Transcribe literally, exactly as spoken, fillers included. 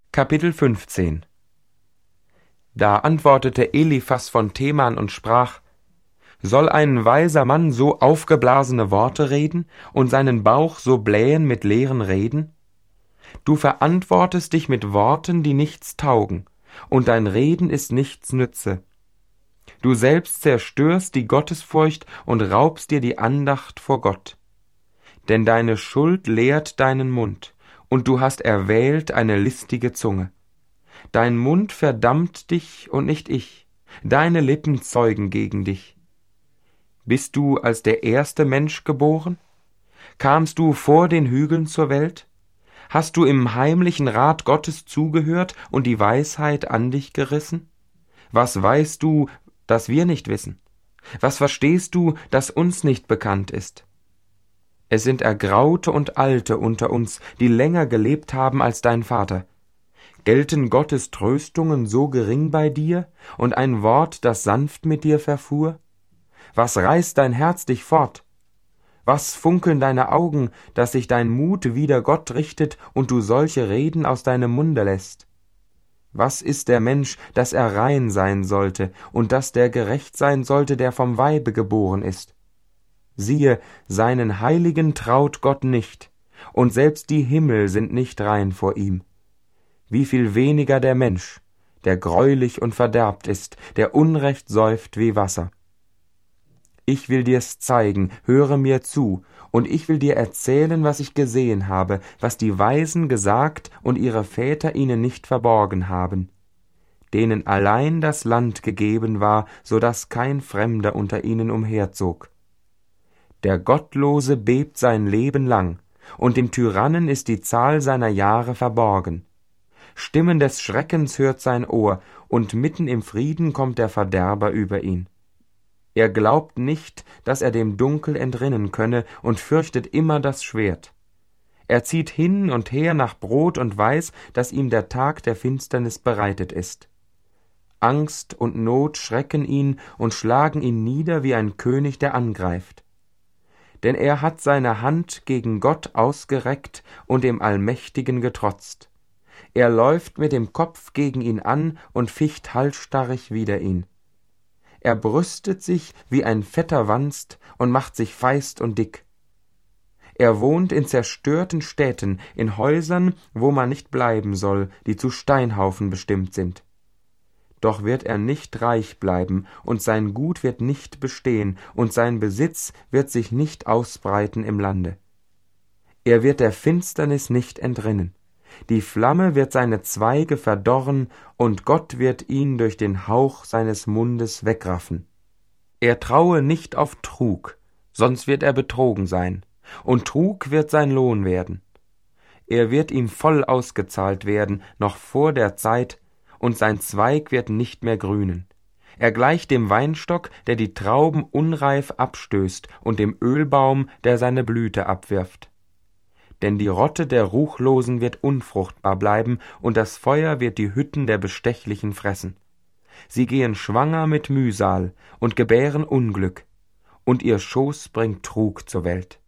Kapitel fünfzehn. Da antwortete Eliphas von Teman und sprach: Soll ein weiser Mann so aufgeblasene Worte reden und seinen Bauch so blähen mit leeren Reden? Du verantwortest dich mit Worten, die nichts taugen, und dein Reden ist nichts nütze. Du selbst zerstörst die Gottesfurcht und raubst dir die Andacht vor Gott. Denn deine Schuld lehrt deinen Mund, und du hast erwählt eine listige Zunge. Dein Mund verdammt dich und nicht ich, deine Lippen zeugen gegen dich. Bist du als der erste Mensch geboren? Kamst du vor den Hügeln zur Welt? Hast du im heimlichen Rat Gottes zugehört und die Weisheit an dich gerissen? Was weißt du, das wir nicht wissen? Was verstehst du, das uns nicht bekannt ist? Es sind Ergraute und Alte unter uns, die länger gelebt haben als dein Vater. Gelten Gottes Tröstungen so gering bei dir und ein Wort, das sanft mit dir verfuhr? Was reißt dein Herz dich fort? Was funkeln deine Augen, dass sich dein Mut wider Gott richtet und du solche Reden aus deinem Munde lässt? Was ist der Mensch, dass er rein sein sollte, und dass der gerecht sein sollte, der vom Weibe geboren ist? Siehe, seinen Heiligen traut Gott nicht, und selbst die Himmel sind nicht rein vor ihm. Wie viel weniger der Mensch, der greulich und verderbt ist, der Unrecht säuft wie Wasser. Ich will dir's zeigen, höre mir zu, und ich will dir erzählen, was ich gesehen habe, was die Weisen gesagt und ihre Väter ihnen nicht verborgen haben, denen allein das Land gegeben war, so daß kein Fremder unter ihnen umherzog. Der Gottlose bebt sein Leben lang, und dem Tyrannen ist die Zahl seiner Jahre verborgen. Stimmen des Schreckens hört sein Ohr, und mitten im Frieden kommt der Verderber über ihn. Er glaubt nicht, dass er dem Dunkel entrinnen könne, und fürchtet immer das Schwert. Er zieht hin und her nach Brot und weiß, dass ihm der Tag der Finsternis bereitet ist. Angst und Not schrecken ihn und schlagen ihn nieder wie ein König, der angreift. Denn er hat seine Hand gegen Gott ausgereckt und dem Allmächtigen getrotzt. Er läuft mit dem Kopf gegen ihn an und ficht halsstarrig wider ihn. Er brüstet sich wie ein fetter Wanst und macht sich feist und dick. Er wohnt in zerstörten Städten, in Häusern, wo man nicht bleiben soll, die zu Steinhaufen bestimmt sind. Doch wird er nicht reich bleiben, und sein Gut wird nicht bestehen, und sein Besitz wird sich nicht ausbreiten im Lande. Er wird der Finsternis nicht entrinnen. Die Flamme wird seine Zweige verdorren, und Gott wird ihn durch den Hauch seines Mundes wegraffen. Er traue nicht auf Trug, sonst wird er betrogen sein, und Trug wird sein Lohn werden. Er wird ihm voll ausgezahlt werden, noch vor der Zeit, und sein Zweig wird nicht mehr grünen. Er gleicht dem Weinstock, der die Trauben unreif abstößt, und dem Ölbaum, der seine Blüte abwirft. Denn die Rotte der Ruchlosen wird unfruchtbar bleiben, und das Feuer wird die Hütten der Bestechlichen fressen. Sie gehen schwanger mit Mühsal und gebären Unglück, und ihr Schoß bringt Trug zur Welt.